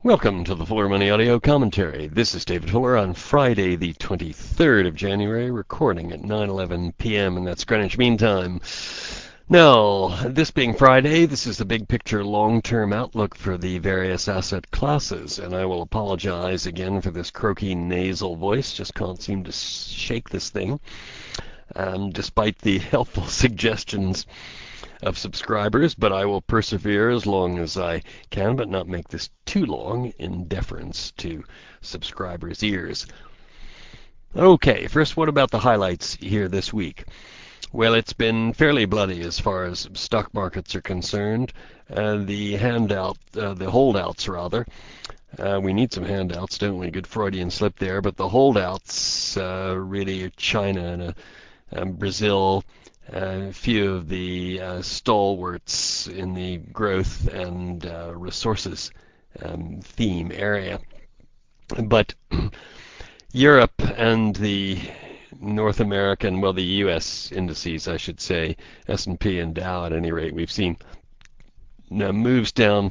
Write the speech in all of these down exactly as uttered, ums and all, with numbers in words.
Welcome to the Fuller Money Audio Commentary. This is David Fuller on Friday, the twenty-third of January, recording at nine eleven p m, and that's Greenwich Mean Time. Now, this being Friday, this is the big picture long-term outlook for the various asset classes, and I will apologize again for this croaky nasal voice. Just can't seem to shake this thing, um, despite the helpful suggestions of subscribers, but I will persevere as long as I can, but not make this too long in deference to subscribers' ears. Okay, first, what about the highlights here this week? Well, it's been fairly bloody as far as stock markets are concerned. Uh, the handout, uh, the holdouts rather. Uh, we need some handouts, don't we? Good Freudian slip there, but the holdouts uh, really are China and uh, um, Brazil. A few of the uh, stalwarts in the growth and uh, resources um, theme area. But Europe and the North American, well, the U S indices, I should say, S and P and Dow at any rate, we've seen uh, moves down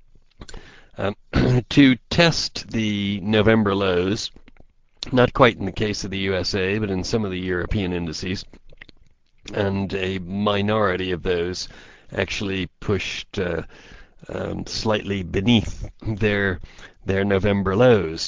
um, to test the November lows, not quite in the case of the U S A, but in some of the European indices. And a minority of those actually pushed uh, um, slightly beneath their their November lows.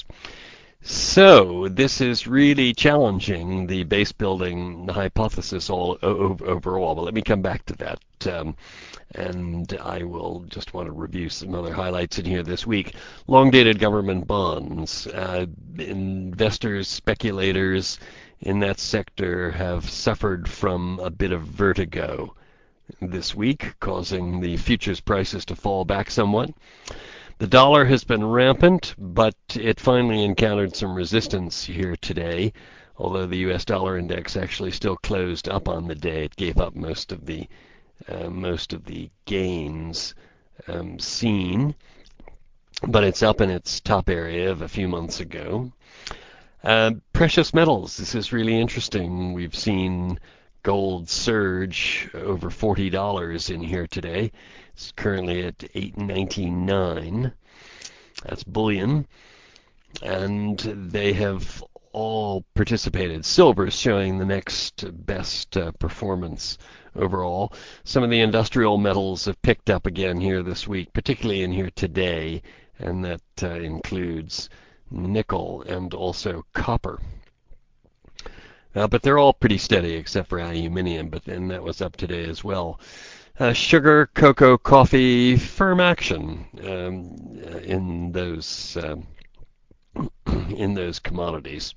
So this is really challenging the base building hypothesis all o- overall. But let me come back to that. Um, and I will just want to review some other highlights in here this week. Long-dated government bonds. Uh, investors, speculators in that sector have suffered from a bit of vertigo this week, causing the futures prices to fall back somewhat. The dollar has been rampant, but it finally encountered some resistance here today. Although the U S dollar index actually still closed up on the day, it gave up most of the uh, most of the gains um, seen, but it's up in its top area of a few months ago. Uh, precious metals. This is really interesting. We've seen gold surge over forty dollars in here today. It's currently at eight ninety-nine. That's bullion. And they have all participated. Silver is showing the next best uh, performance overall. Some of the industrial metals have picked up again here this week, particularly in here today, and that uh, includes nickel and also copper. Uh, but they're all pretty steady except for aluminium, but then that was up today as well. Uh, sugar, cocoa, coffee, firm action um, in those uh, in those commodities.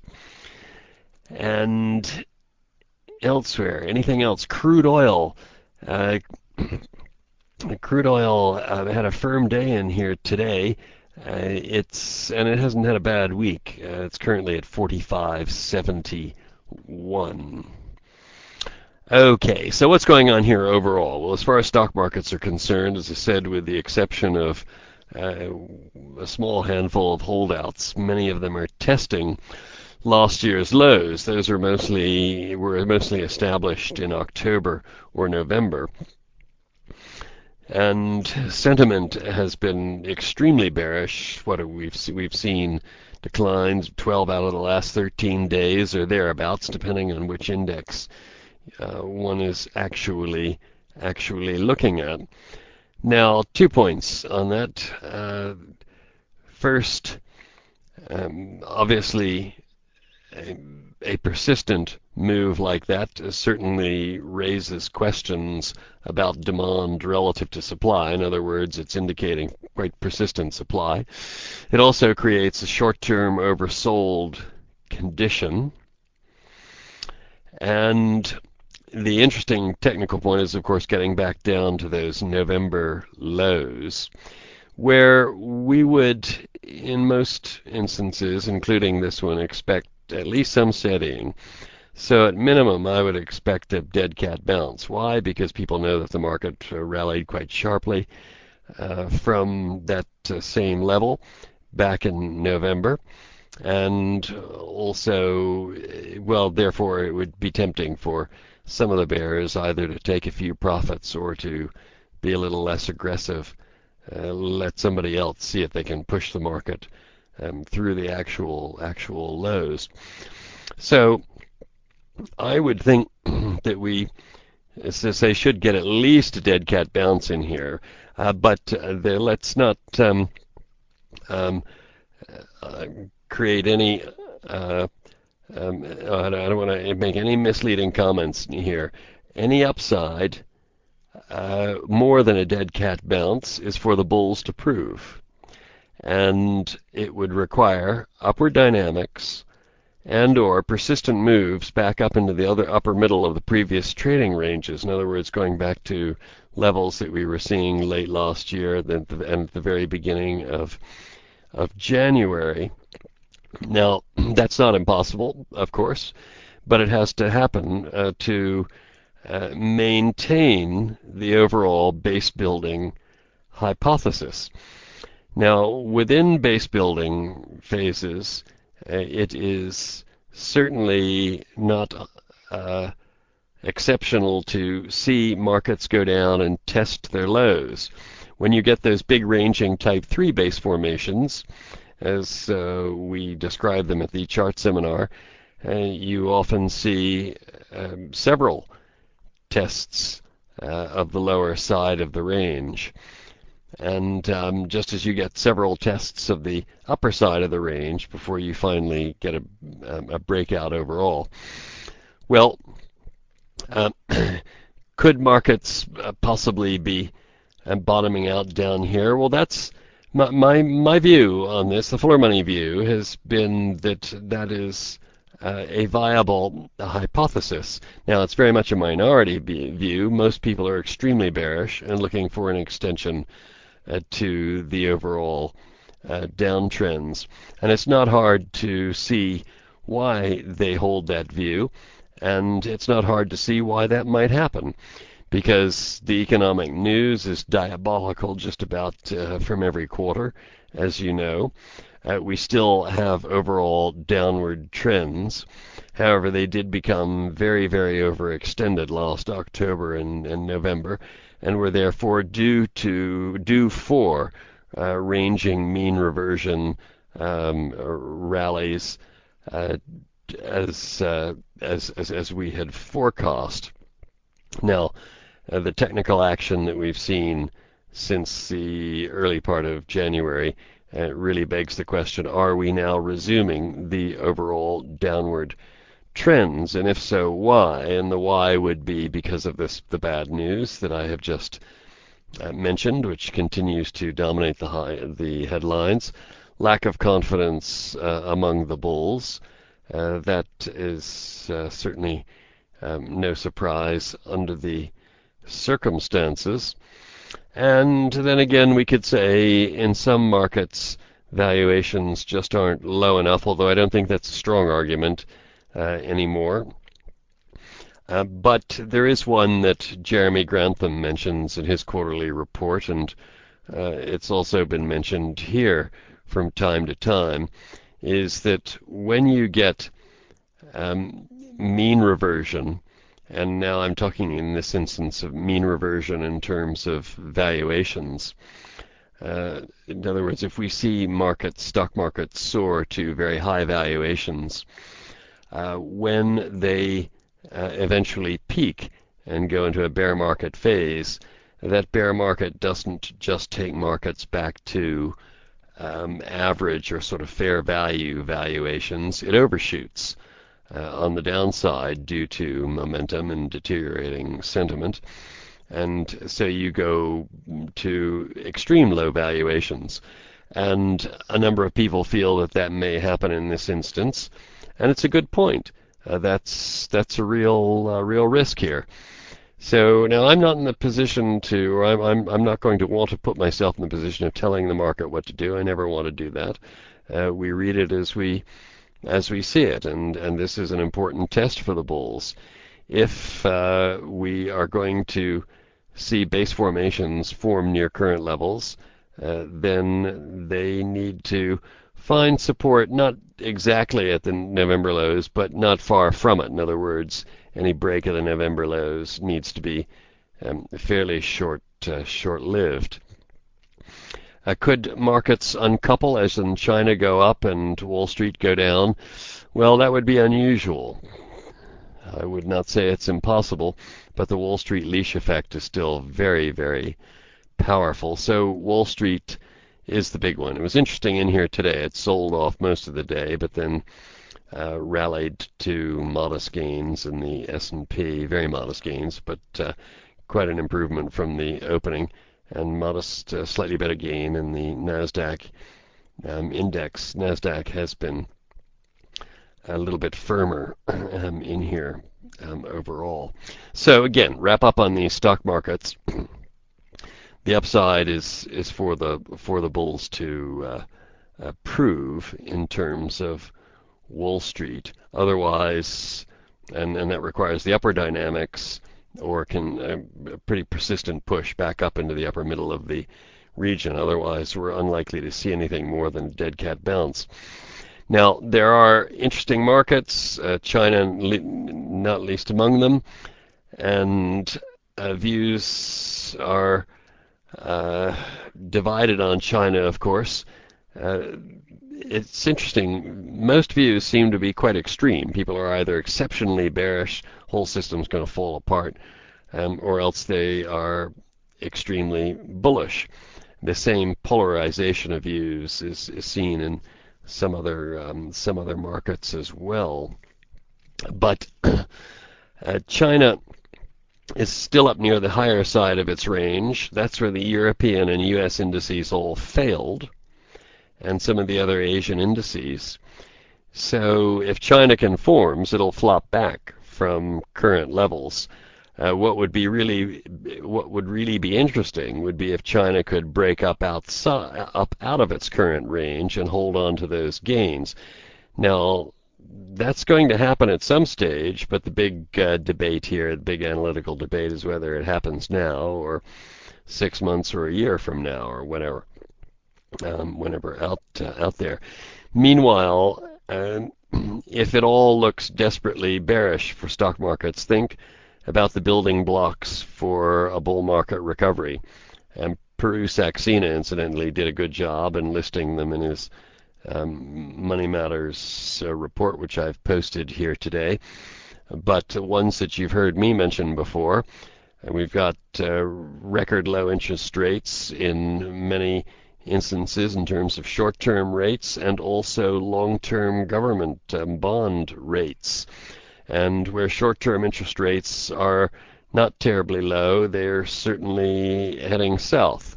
And elsewhere, anything else? Crude oil. Uh, crude oil uh, had a firm day in here today. Uh, it's and it hasn't had a bad week. Uh, it's currently at forty-five seventy-one. Okay, so what's going on here overall? Well, as far as stock markets are concerned, as I said, with the exception of uh, a small handful of holdouts, many of them are testing last year's lows. Those are mostly were mostly established in October or November. And sentiment has been extremely bearish. What have we've we've seen declines twelve out of the last thirteen days or thereabouts, depending on which index uh, one is actually actually looking at. Now, two points on that. Uh, first, um, obviously, a, a persistent move like that certainly raises questions about demand relative to supply. In other words, it's indicating quite persistent supply. It also creates a short-term oversold condition. And the interesting technical point is, of course, getting back down to those November lows, where we would, in most instances, including this one, expect at least some steadying. So at minimum, I would expect a dead cat bounce. Why? Because people know that the market uh, rallied quite sharply uh, from that uh, same level back in November. And also, well, therefore, it would be tempting for some of the bears either to take a few profits or to be a little less aggressive uh, let somebody else see if they can push the market um, through the actual actual lows. So I would think that we, as I say, should get at least a dead cat bounce in here, uh, but uh, the, let's not um, um, uh, create any. Uh, um, I don't want to make any misleading comments here. Any upside uh, more than a dead cat bounce is for the bulls to prove, and it would require upward dynamics and or persistent moves back up into the other upper middle of the previous trading ranges. In other words, going back to levels that we were seeing late last year and at the very beginning of of January. Now, that's not impossible, of course, but it has to happen uh, to uh, maintain the overall base building hypothesis. Now, within base building phases, uh, it is certainly not uh, exceptional to see markets go down and test their lows. When you get those big ranging type three base formations, as uh, we describe them at the chart seminar, uh, you often see um, several tests uh, of the lower side of the range. And um, just as you get several tests of the upper side of the range before you finally get a, a breakout overall. Well, um, could markets uh, possibly be uh, bottoming out down here? Well, that's my, my my view on this. The Fuller Money view has been that that is uh, a viable hypothesis. Now, it's very much a minority view. Most people are extremely bearish and looking for an extension uh, to the overall uh, downtrends. And it's not hard to see why they hold that view, and it's not hard to see why that might happen, because the economic news is diabolical just about uh, from every quarter, as you know. Uh, we still have overall downward trends. However, they did become very, very overextended last October and, and November, and were therefore due to due for uh, ranging mean reversion um, rallies uh, as, uh, as as as we had forecast. Now, uh, the technical action that we've seen since the early part of January uh, really begs the question: are we now resuming the overall downward trends, and if so, why? And the why would be because of this the bad news that I have just uh, mentioned, which continues to dominate the high, the headlines. Lack of confidence uh, among the bulls. Uh, that is uh, certainly um, no surprise under the circumstances. And then again, we could say in some markets, valuations just aren't low enough, although I don't think that's a strong argument uh, anymore. Uh, but there is one that Jeremy Grantham mentions in his quarterly report, and uh, it's also been mentioned here from time to time, is that when you get um, mean reversion, and now I'm talking in this instance of mean reversion in terms of valuations. Uh, in other words, if we see markets, stock markets soar to very high valuations, uh, when they uh, eventually peak and go into a bear market phase, that bear market doesn't just take markets back to um, average or sort of fair value valuations. It overshoots uh, on the downside due to momentum and deteriorating sentiment. And so you go to extreme low valuations. And a number of people feel that that may happen in this instance. And it's a good point. Uh, that's that's a real uh, real risk here. So now I'm not in the position to, or I'm, I'm I'm not going to want to put myself in the position of telling the market what to do. I never want to do that. Uh, we read it as we as we see it, and and this is an important test for the bulls. If uh, we are going to see base formations form near current levels, uh, then they need to find support not exactly at the November lows, but not far from it. In other words, any break of the November lows needs to be um, fairly short, uh, short-lived. Uh, could markets uncouple, as in China go up and Wall Street go down? Well, that would be unusual. I would not say it's impossible, but the Wall Street leash effect is still very, very powerful. So Wall Street is the big one. It was interesting in here today. It sold off most of the day, but then uh, rallied to modest gains in the S and P, very modest gains, but uh, quite an improvement from the opening, and modest, uh, slightly better gain in the NASDAQ um, index. NASDAQ has been a little bit firmer um, in here um, overall. So again, wrap up on the stock markets. The upside is is for the for the bulls to uh, uh, prove in terms of Wall Street. Otherwise, and and that requires the upper dynamics, or can uh, a pretty persistent push back up into the upper middle of the region. Otherwise, we're unlikely to see anything more than a dead cat bounce. Now, there are interesting markets, uh, China not least among them, and uh, views are uh, divided on China, of course. Uh, it's interesting. Most views seem to be quite extreme. People are either exceptionally bearish, whole system's going to fall apart, um, or else they are extremely bullish. The same polarization of views is, is seen in some other um, some other markets as well. But uh, China is still up near the higher side of its range. That's where the European and U S indices all failed, and some of the other Asian indices. So if China conforms, it'll flop back from current levels. Uh, what would be really, what would really be interesting would be if China could break up outside, up out of its current range and hold on to those gains. Now, that's going to happen at some stage, but the big uh, debate here, the big analytical debate, is whether it happens now or six months or a year from now or whatever, um, whenever out uh, out there. Meanwhile, uh, if it all looks desperately bearish for stock markets, think about the building blocks for a bull market recovery. And Peru Saxena, incidentally, did a good job in listing them in his um, Money Matters uh, report, which I've posted here today. But ones that you've heard me mention before, and we've got uh, record low interest rates in many instances in terms of short-term rates, and also long-term government um, bond rates. And where short-term interest rates are not terribly low, they're certainly heading south.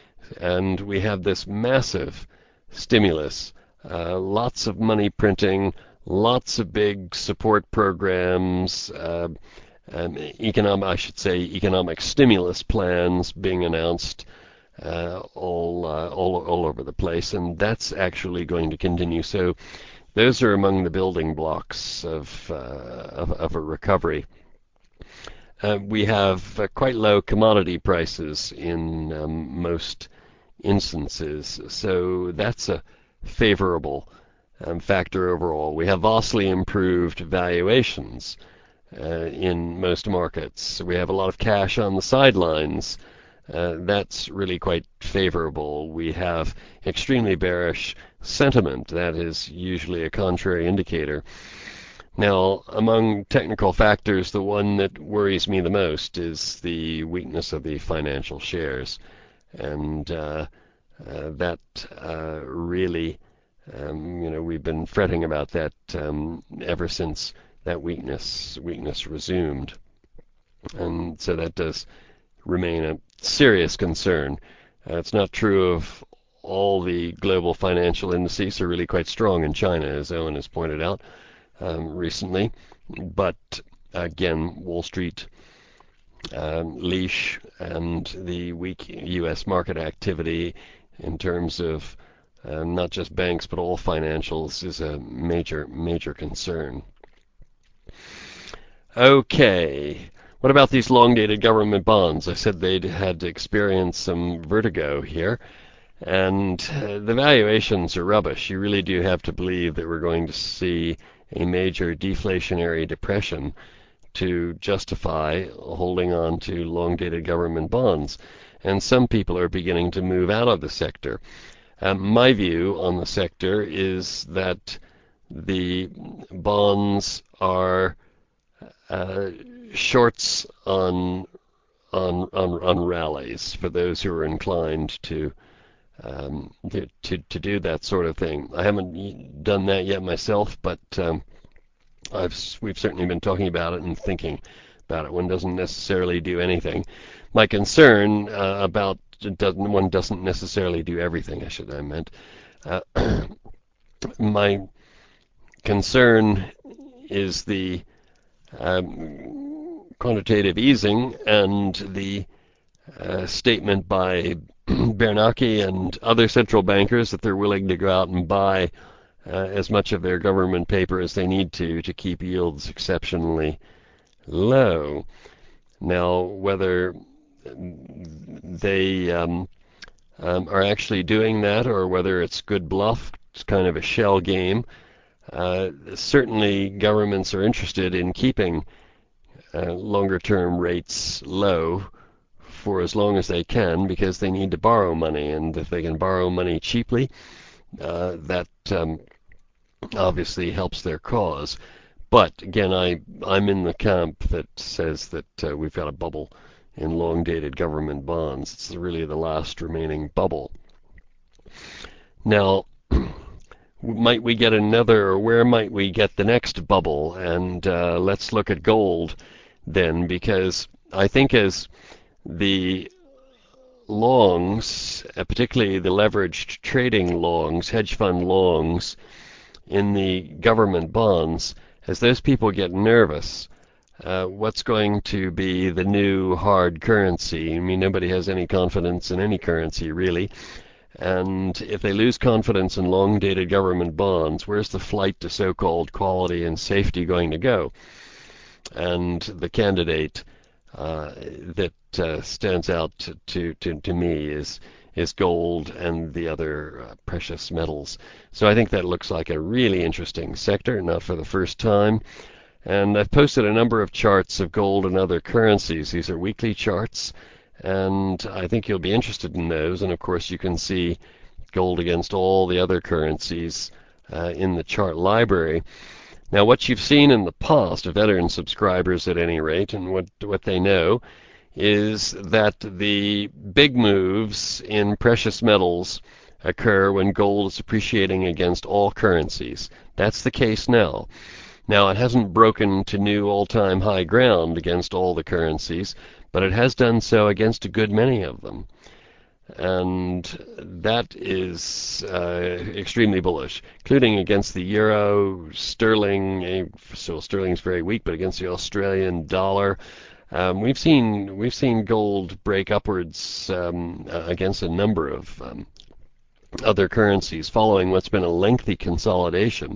And we have this massive stimulus, uh, lots of money printing, lots of big support programs, uh, um, economic, I should say, economic stimulus plans being announced uh, all, uh, all all over the place, and that's actually going to continue. So those are among the building blocks of, uh, of, of a recovery. Uh, we have uh, quite low commodity prices in um, most instances, so that's a favorable um, factor overall. We have vastly improved valuations uh, in most markets. We have a lot of cash on the sidelines. Uh, that's really quite favorable. We have extremely bearish sentiment. That is usually a contrary indicator. Now, among technical factors, the one that worries me the most is the weakness of the financial shares. And uh, uh, that uh, really, um, you know, we've been fretting about that um, ever since that weakness weakness resumed. And so that does remain a serious concern. Uh, it's not true of all the global financial indices. Are really quite strong in China, as Owen has pointed out um, recently. But again, Wall Street um, leash and the weak U S market activity in terms of uh, not just banks but all financials is a major, major concern. Okay. What about these long-dated government bonds? I said they'd had to experience some vertigo here, and uh, the valuations are rubbish. You really do have to believe that we're going to see a major deflationary depression to justify holding on to long-dated government bonds. and some people are beginning to move out of the sector. Um, my view on the sector is that the bonds are uh, shorts on, on on on rallies for those who are inclined to, um, to to to do that sort of thing. I haven't done that yet myself, but um, I've we've certainly been talking about it and thinking about it. One doesn't necessarily do anything. My concern uh, about doesn't one doesn't necessarily do everything. I should I meant uh, my concern is the um, quantitative easing and the uh, statement by Bernanke and other central bankers that they're willing to go out and buy uh, as much of their government paper as they need to to keep yields exceptionally low. Now, whether they um, um, are actually doing that or whether it's good bluff, it's kind of a shell game. Uh, certainly, governments are interested in keeping uh, longer-term rates low for as long as they can because they need to borrow money, and if they can borrow money cheaply, uh, that um, obviously helps their cause. But again, I I'm in the camp that says that uh, we've got a bubble in long-dated government bonds. It's really the last remaining bubble. Now, might we get another, or where might we get the next bubble? And uh, let's look at gold then, because I think as the longs, uh, particularly the leveraged trading longs, hedge fund longs in the government bonds, as those people get nervous, uh, what's going to be the new hard currency? I mean, nobody has any confidence in any currency, really. And if they lose confidence in long-dated government bonds, where's the flight to so-called quality and safety going to go? And the candidate uh, that uh, stands out to, to, to, to me is is gold and the other uh, precious metals. So I think that looks like a really interesting sector, not for the first time. And I've posted a number of charts of gold and other currencies. These are weekly charts, and I think you'll be interested in those. And of course, you can see gold against all the other currencies uh, in the chart library. Now, what you've seen in the past, veteran subscribers at any rate, and what what they know, is that the big moves in precious metals occur when gold is appreciating against all currencies. That's the case now. Now, it hasn't broken to new all-time high ground against all the currencies, but it has done so against a good many of them. And that is uh, extremely bullish, including against the euro, sterling. eh, So sterling's very weak, but against the Australian dollar. Um, we've seen we've seen gold break upwards um, uh, against a number of um, other currencies, following what's been a lengthy consolidation.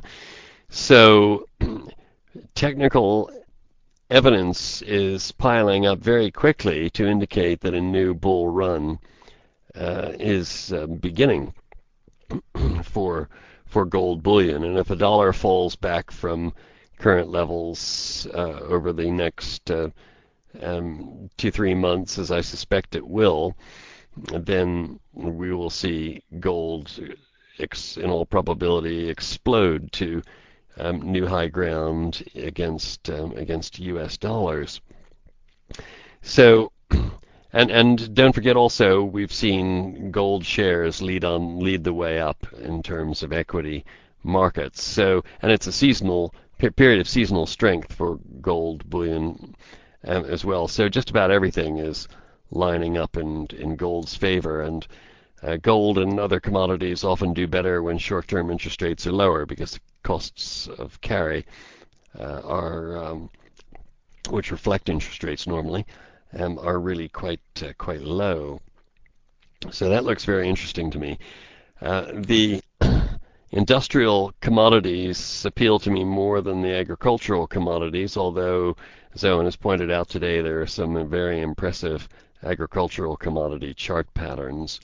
So technical evidence is piling up very quickly to indicate that a new bull run uh, is uh, beginning for for gold bullion. And if the dollar falls back from current levels uh, over the next uh, um, two three months, as I suspect it will, then we will see gold, ex- in all probability, explode to um, new high ground against um, against U S dollars. So, and and don't forget also, we've seen gold shares lead on lead the way up in terms of equity markets. So, and it's a seasonal period of seasonal strength for gold bullion um, as well. So just about everything is lining up in in gold's favor, and uh, gold and other commodities often do better when short-term interest rates are lower because the costs of carry uh, are um, which reflect interest rates normally, um, are really quite uh, quite low. So that looks very interesting to me. Uh, the industrial commodities appeal to me more than the agricultural commodities, although, as Owen has pointed out today, there are some very impressive agricultural commodity chart patterns.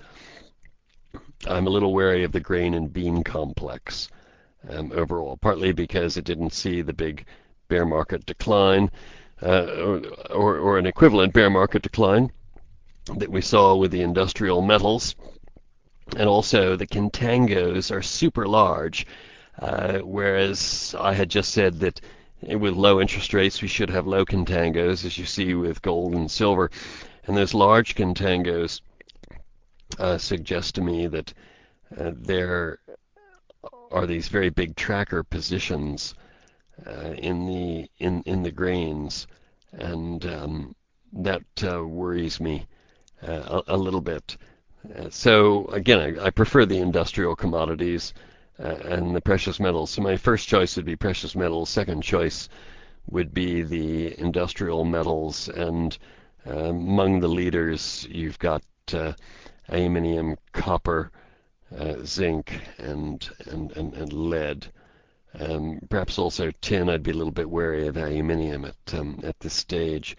I'm a little wary of the grain and bean complex um, overall, partly because it didn't see the big bear market decline, uh, or, or, or an equivalent bear market decline, that we saw with the industrial metals. And also the contangos are super large, uh, whereas I had just said that with low interest rates we should have low contangos, as you see with gold and silver. And those large contangos uh, suggest to me that uh, there are these very big tracker positions uh, in the in in the grains, and um, that uh, worries me uh, a, a little bit. Uh, so again, I, I prefer the industrial commodities uh, and the precious metals. So my first choice would be precious metals. Second choice would be the industrial metals, and uh, among the leaders, you've got uh, aluminium, copper, uh, zinc, and, and, and, and lead. Um, perhaps also tin. I'd be a little bit wary of aluminium at um, at this stage.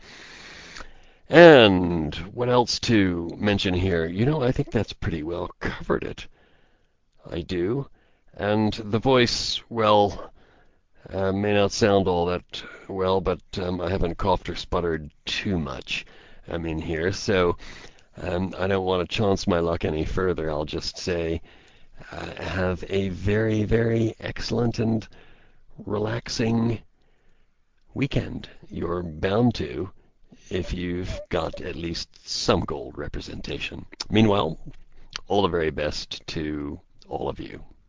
And what else to mention here? You know, I think that's pretty well covered it. I do. And the voice, well, uh, may not sound all that well, but um, I haven't coughed or sputtered too much um, in here, so um, I don't want to chance my luck any further. I'll just say uh, have a very, very excellent and relaxing weekend. You're bound to if you've got at least some gold representation. Meanwhile, all the very best to all of you.